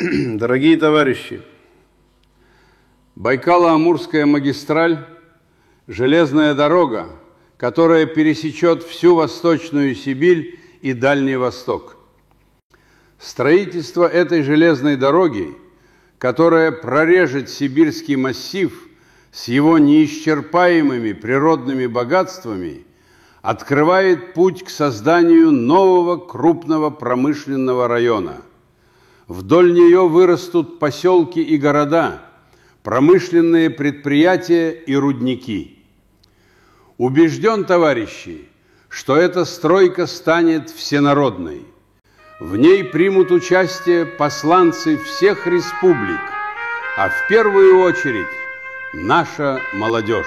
Дорогие товарищи, Байкало-Амурская магистраль – железная дорога, которая пересечет всю Восточную Сибирь и Дальний Восток. Строительство этой железной дороги, которая прорежет сибирский массив с его неисчерпаемыми природными богатствами, открывает путь к созданию нового крупного промышленного района. Вдоль нее вырастут поселки и города, промышленные предприятия и рудники. Убежден, товарищи, что эта стройка станет всенародной. В ней примут участие посланцы всех республик, а в первую очередь наша молодежь.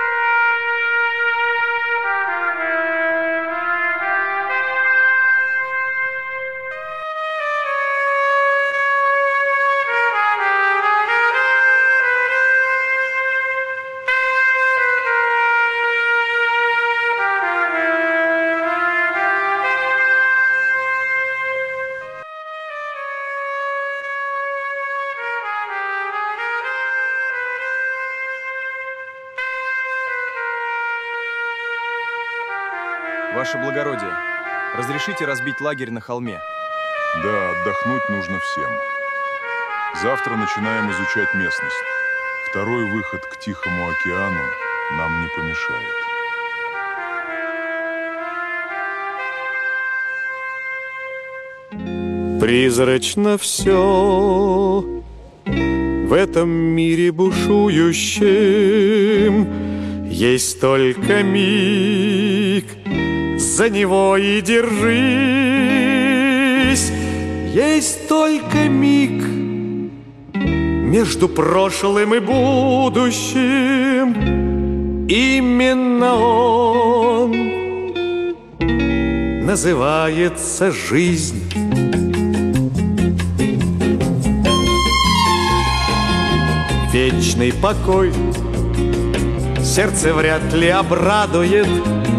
Ваше благородие, разрешите разбить лагерь на холме? Да, отдохнуть нужно всем. Завтра начинаем изучать местность. Второй выход к Тихому океану нам не помешает. Призрачно все в этом мире бушующем. Есть только миг, за него и держись. Есть только миг между прошлым и будущим. Именно он называется жизнь. Вечный покой сердце вряд ли обрадует.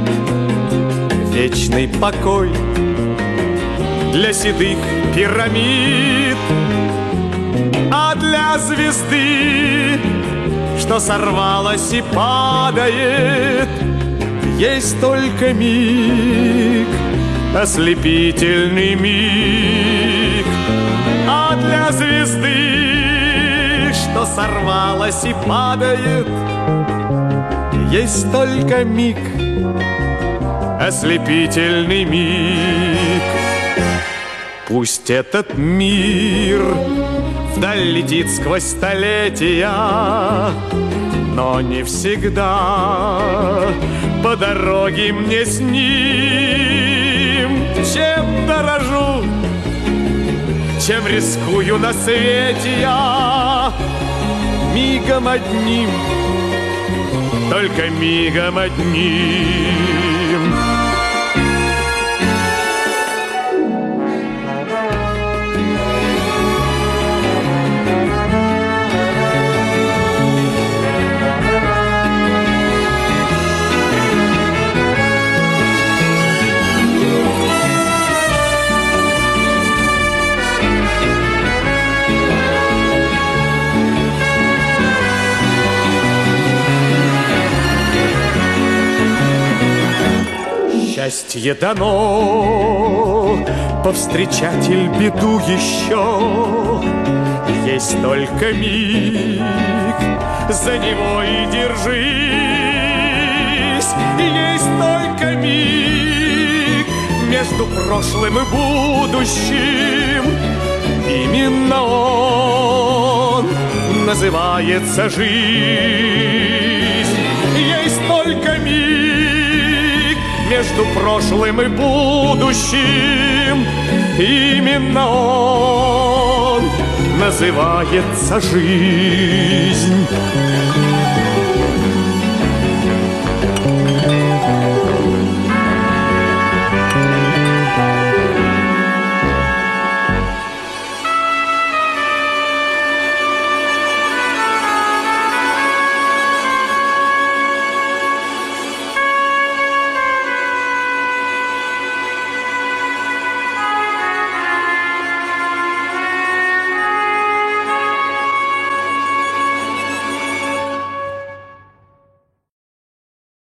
Вечный покой для седых пирамид, а для звезды, что сорвалась и падает, есть только миг, ослепительный миг. А для звезды, что сорвалась и падает, есть только миг, ослепительный миг. Пусть этот мир вдаль летит сквозь столетия, но не всегда по дороге мне с ним. Чем дорожу, чем рискую на свете я, мигом одним, только мигом одним. Счастье дано, повстречатель беду еще. Есть только миг, за него и держись. Есть только миг между прошлым и будущим. Именно он называется жизнь. Есть только миг между прошлым и будущим. Именно он называется жизнь.